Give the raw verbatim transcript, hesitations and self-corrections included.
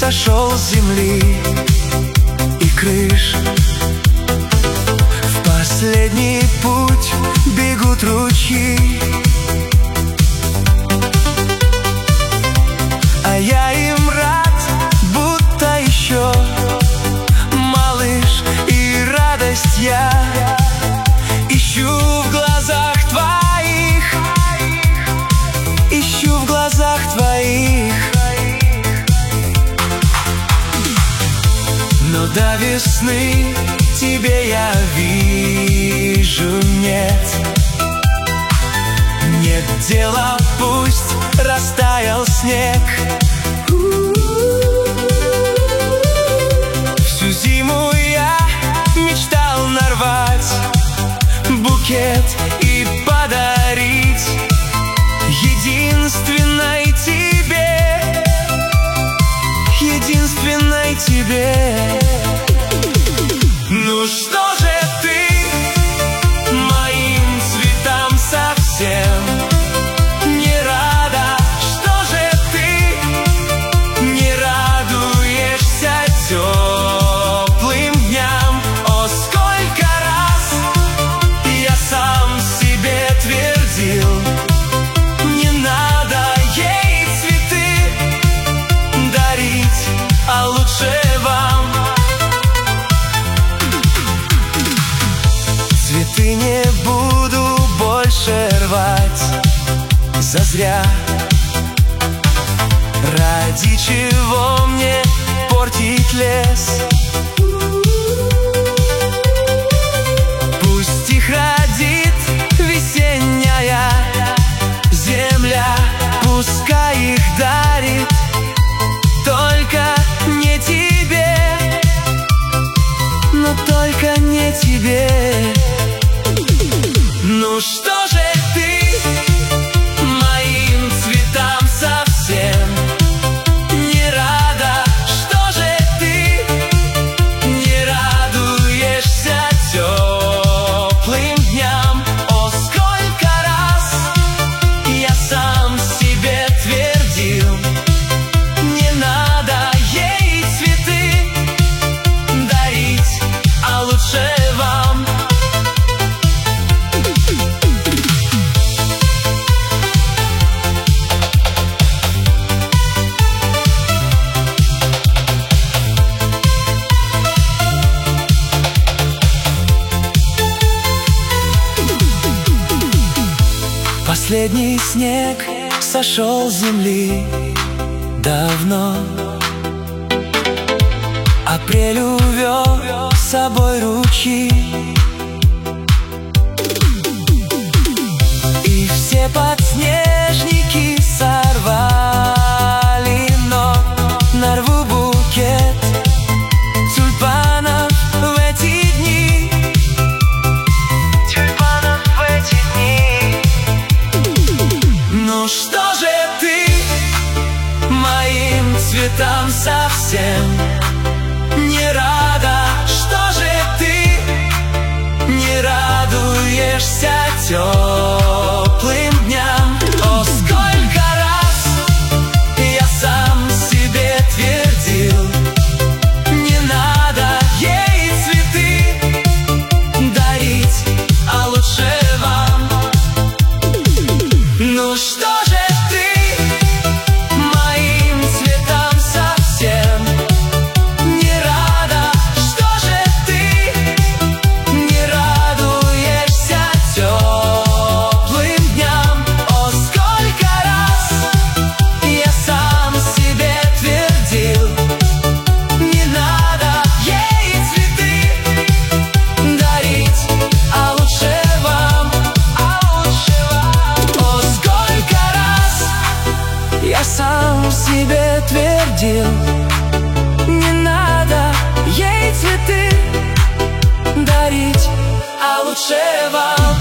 сошел с земли и крыш. В последний путь бегут ручьи, а я им рад, будто еще малыш. И радость я ищу в глазах твоих, ищу в глазах твоих. Но до весны тебе я вижу нет. Нет дела, пусть растаял снег. Всю зиму я мечтал нарвать букет и подарить единственной тебе, единственной тебе. Ну что же ты моим цветам совсем не рада? Что же ты не радуешься теплым дням? О, сколько раз я сам себе твердил: не надо ей цветы дарить, а лучше вам. Цветы не буду больше рвать зазря. Ради чего мне портить лес? Пусть их родит весенняя земля, пускай их дарит, только не тебе, но только не тебе. Ну что же ты моим цветам совсем не рада? Что же ты не радуешься теплым дням? О, сколько раз я сам себе твердил: не надо ей цветы дарить, а лучше вам. Последний снег сошел с земли давно. Апрель увел с собой ручьи, и все подснежники сорвали, но нарву букет тюльпанов в эти дни, тюльпанов в эти дни. Ну что же ты моим цветам совсем не рада? Что же ты не радуешься теплым дням? О, сколько раз я сам себе твердил: не надо ей цветы дарить, а лучше вам. Ну что же ты моим цветам совсем не рада? Что же ты не радуешься теплым дням? О, сколько раз я сам себе твердил: не надо ей цветы дарить, а лучше вам, а лучше вам. О, сколько раз я сам себе твердил: не надо ей цветы дарить, а лучше вам.